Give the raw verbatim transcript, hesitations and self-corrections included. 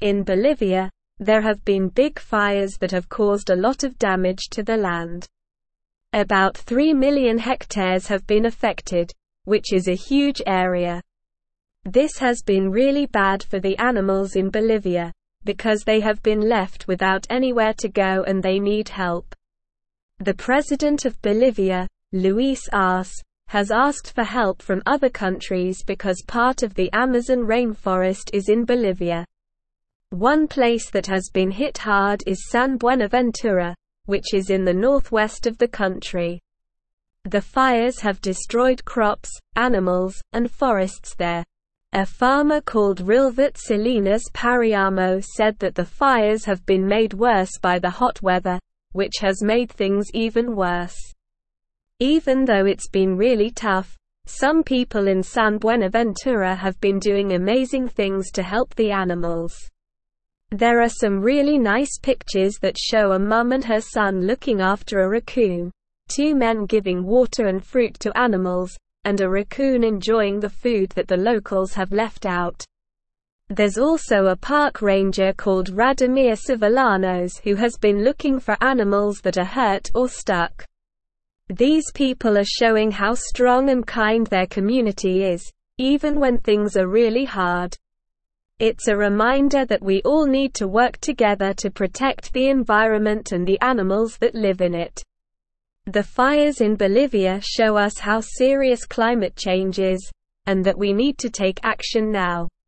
In Bolivia, there have been big fires that have caused a lot of damage to the land. About three million hectares have been affected, which is a huge area. This has been really bad for the animals in Bolivia, because they have been left without anywhere to go and they need help. The president of Bolivia, Luis Arce, has asked for help from other countries because part of the Amazon rainforest is in Bolivia. One place that has been hit hard is San Buenaventura, which is in the northwest of the country. The fires have destroyed crops, animals, and forests there. A farmer called Rilvert Salinas Pariamo said that the fires have been made worse by the hot weather, which has made things even worse. Even though it's been really tough, some people in San Buenaventura have been doing amazing things to help the animals. There are some really nice pictures that show a mum and her son looking after a raccoon, two men giving water and fruit to animals, and a raccoon enjoying the food that the locals have left out. There's also a park ranger called Radomir Sivilanos who has been looking for animals that are hurt or stuck. These people are showing how strong and kind their community is, even when things are really hard. It's a reminder that we all need to work together to protect the environment and the animals that live in it. The fires in Bolivia show us how serious climate change is, and that we need to take action now.